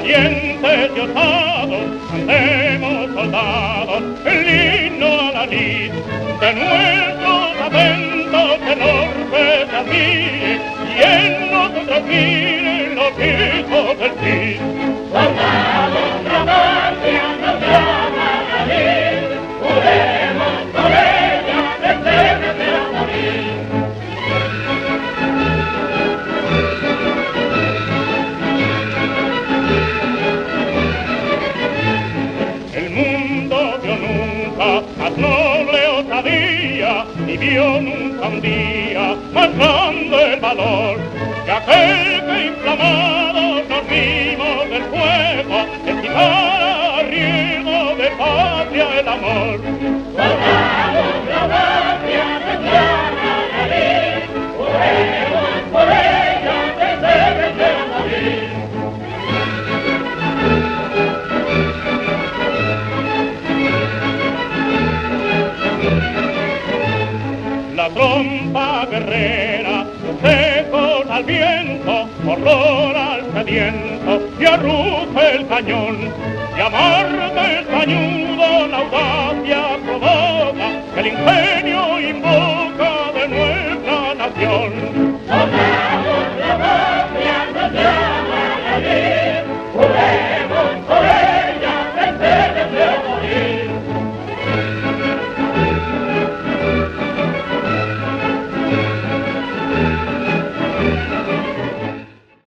valientes y osados, cantemos soldados el himno a la lid, de nuestros acentos el orbe se admire, y en nosotros miren los hijos del Cid. Soldados, la patria nos llama a la lid, juremos por ella, desde a morir. Más noble osadía, ni vio nunca un día más grande el valor, que aquel que inflamado nos vimos del fuego, estimara a riesgo de patria el amor. Soldados, la patria nos llama a la lid, juremos por ella, desde a morir. La trompa guerrera, secos al viento, horror al sediento, y arruge el cañón, y a Marte el cañudo la audacia provoca, el ingenio